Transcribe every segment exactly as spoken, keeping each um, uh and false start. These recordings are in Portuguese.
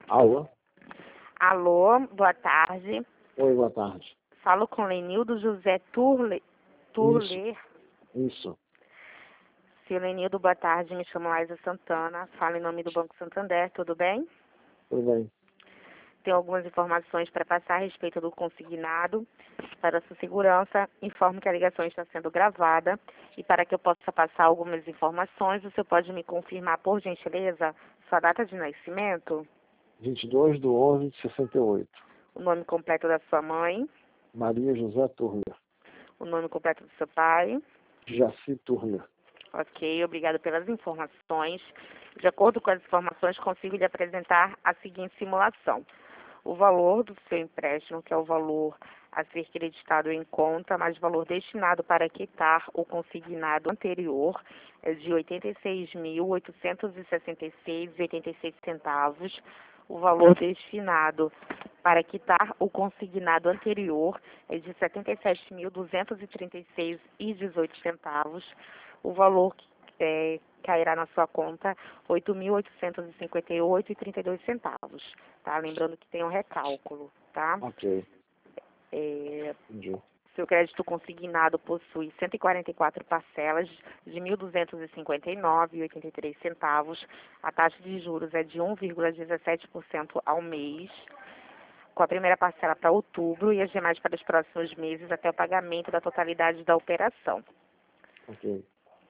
Alô? Alô, boa tarde. Oi, boa tarde. Falo com Lenildo José Turle, Turler. Isso. Isso. Seu Lenildo, boa tarde. Me chamo Laísa Santana. Falo em nome do Banco Santander, tudo bem? Tudo bem. Tenho algumas informações para passar a respeito do consignado. Para sua segurança, informo que a ligação está sendo gravada e para que eu possa passar algumas informações, você pode me confirmar, por gentileza, sua data de nascimento, vinte e dois de onze de sessenta e oito. o nome completo da sua mãe, Maria José Turner. o nome completo do seu pai. Jaci Turner. Ok, obrigado pelas informações. De acordo com as informações, consigo lhe apresentar a seguinte simulação. O valor do seu empréstimo, que é o valor a ser creditado em conta, mais o valor destinado para quitar o consignado anterior, é de oitenta e seis mil, oitocentos e sessenta e seis reais e oitenta e seis centavos. O valor destinado para quitar o consignado anterior é de setenta e sete mil, duzentos e trinta e seis reais e dezoito centavos. O valor é, cairá na sua conta oito mil, oitocentos e cinquenta e oito reais e trinta e dois centavos, tá? Lembrando que tem um recálculo, tá? Ok. É, Entendi. seu crédito consignado possui cento e quarenta e quatro parcelas de mil duzentos e cinquenta e nove reais e oitenta e três centavos. A taxa de juros é de um vírgula dezessete por cento ao mês, com a primeira parcela para outubro e as demais para os próximos meses até o pagamento da totalidade da operação. Ok.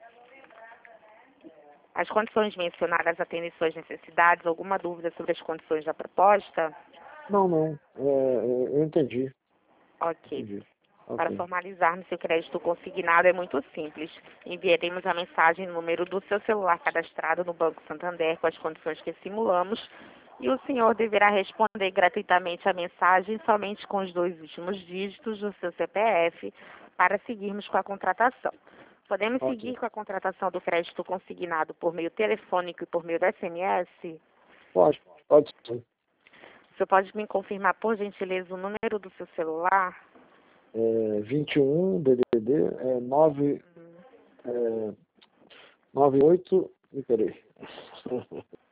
As condições mencionadas atendem suas necessidades? Alguma dúvida sobre as condições da proposta? Não, não. É, é, eu entendi. Ok. Entendi. Para Ok. formalizarmos seu crédito consignado é muito simples. Enviaremos a mensagem no número do seu celular cadastrado no Banco Santander com as condições que simulamos e o senhor deverá responder gratuitamente a mensagem somente com os dois últimos dígitos do seu C P F para seguirmos com a contratação. Podemos Ok. seguir com a contratação do crédito consignado por meio telefônico e por meio do S M S? Pode. Pode sim. Você pode me confirmar, por gentileza, o número do seu celular? É, vinte e um D D D é nove, é, nove oito. Me peraí.